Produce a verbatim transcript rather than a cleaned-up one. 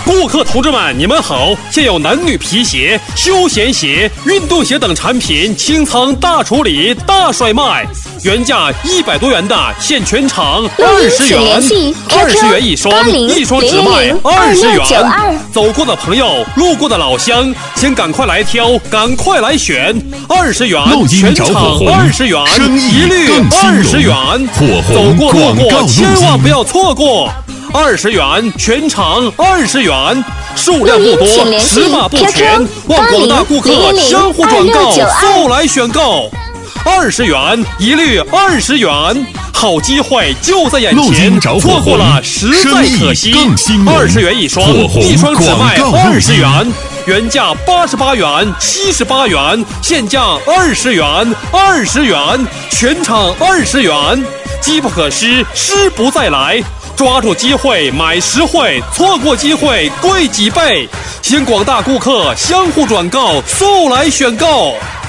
顾客同志们，你们好！现有男女皮鞋、休闲鞋、运动鞋等产品清仓大处理、大甩卖，原价一百多元的，现全场二十元，二十元一双，一双只卖二十元。走过的朋友，路过的老乡，请赶快来挑，赶快来选，二十元，全场二十元，一律二十元。走过路过，千万不要错过。二十元，全场二十元，数量不多，尺码不全，望广大顾客相互转告，速来选购。二十元，一律二十元，好机会就在眼前，错过了实在可惜。二十元一双，一双只卖二十元，原价八十八元、七十八元，现价二十元，二十元，全场二十元，机不可失，失不再来。抓住机会买实惠，错过机会贵几倍，请广大顾客相互转告，速来选购。